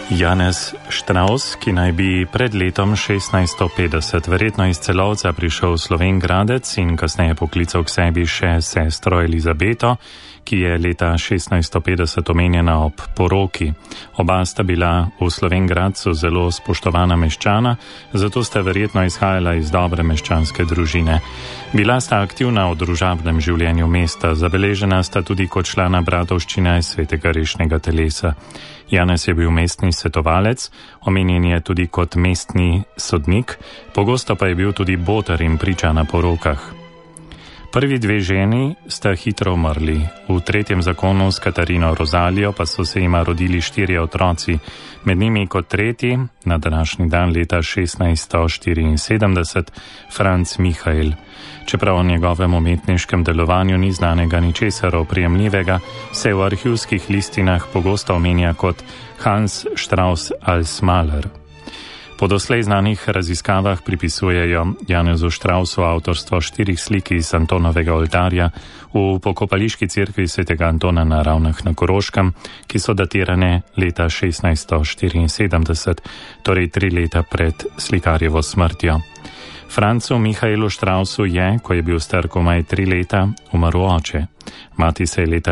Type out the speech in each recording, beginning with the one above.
Janez Strauss, ki naj bi pred letom 1650 verjetno iz Celovca prišel v Slovenj Gradec in kasneje poklical k sebi še sestro Elizabeto, ki je leta 1650 omenjena ob poroki. Oba sta bila v Slovenj Gradcu zelo spoštovana meščana, zato sta verjetno izhajala iz dobre meščanske družine. Bila sta aktivna v družabnem življenju mesta, zabeležena sta tudi kot člana bratovščine Svetega rešnega telesa. Janez je bil mestni svetovalec, omenjen je tudi kot mestni sodnik, pogosto pa je bil tudi boter in priča na porokah. Prvi dve ženi sta hitro umrli. V tretjem zakonu s Katarino Rozalijo pa so se jima rodili 4 otroci, med njimi kot tretji, na današnji dan leta 1674, Franc Mihael. Čeprav o njegovem umetniškem delovanju ni znanega ničesar oprijemljivega, se v arhivskih listinah pogosto omenja kot Hans Strauss als Maler. Po doslej znanih raziskavah pripisujejo Janezu Straussu avtorstvo 4 slik iz Antonovega oltarja v pokopališki cerkvi svetega Antona na Ravnah na Koroškem, ki so datirane leta 1674, torej 3 leta pred slikarjevo smrtjo. Francu Mihaelu Straussu je, ko je bil star komaj 3 leta, umrl oče. Mati se je leta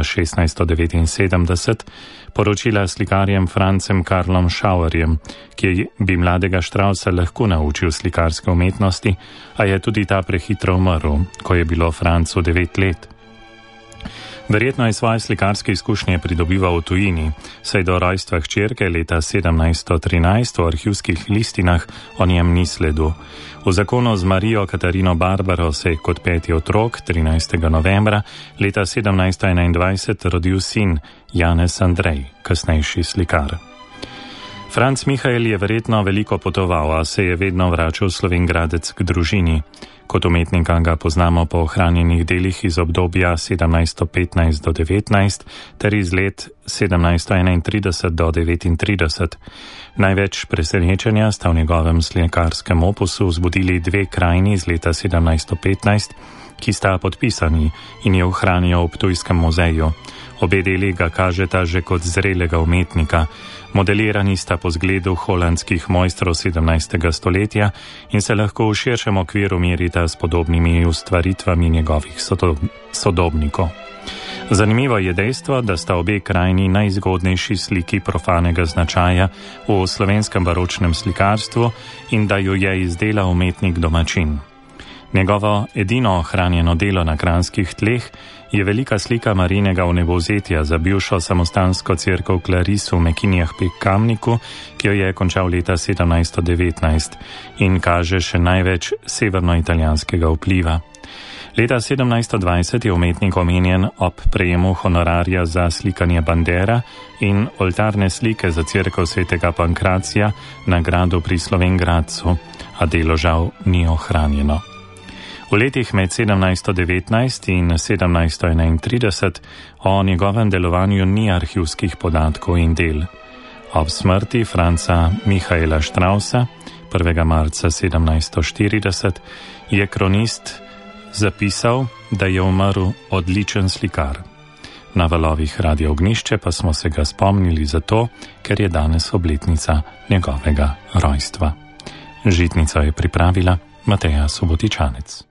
1679 poročila slikarjem Francem Karlom Schauerjem, ki bi mladega Straussa lahko naučil slikarske umetnosti, a je tudi ta prehitro umrl, ko je bilo Francu 9 let. Verjetno je svoje slikarske izkušnje pridobival v tujini, saj do rojstva hčerke leta 1713 v arhivskih listinah o njem ni sledu. V zakonu z Marijo Katarino Barbaro se je kot 5. otrok 13. novembra leta 1721 rodil sin Janez Andrej, kasnejši slikar. Franc Mihael je verjetno veliko potoval, a se je vedno vračal v Slovenj Gradec k družini. Kot umetnika ga poznamo po ohranjenih delih iz obdobja 1715 do 19 ter iz let 1731 do 39. Največ presenečenja sta v njegovem slikarskem opusu vzbudili 2 krajini iz leta 1715, ki sta podpisani in je ohranijo v Ptujskem muzeju. Obe deli ga kažeta že kot zrelega umetnika. Modelirani sta po zgledu holandskih mojstrov 17. stoletja in se lahko v širšem okviru merita s podobnimi ustvaritvami njegovih sodobnikov. Zanimivo je dejstvo, da sta obe krajini najzgodnejši sliki profanega značaja v slovenskem baročnem slikarstvu in da jo je izdelal umetnik domačin. Njegovo edino ohranjeno delo na kranjskih tleh je velika slika Marijinega vnebovzetja za bivšo samostansko cerkev Klarisu v Mekinjah pri Kamniku, ki jo je končal leta 1719 in kaže še največ severnoitalijanskega vpliva. Leta 1720 je umetnik omenjen ob prejemu honorarja za slikanje Bandera in oltarne slike za cerkev svetega Pankracija na gradu pri Slovenj Gradcu, a delo žal ni ohranjeno. V letih med 1719 in 1731 o njegovem delovanju ni arhivskih podatkov in del. Ob smrti Franca Mihaela Straussa 1. marca 1740 je kronist zapisal, da je umrl odličen slikar. Na valovih Radio Ognišče pa smo se ga spomnili zato, ker je danes obletnica njegovega rojstva. Žitnico je pripravila Mateja Subotičanec.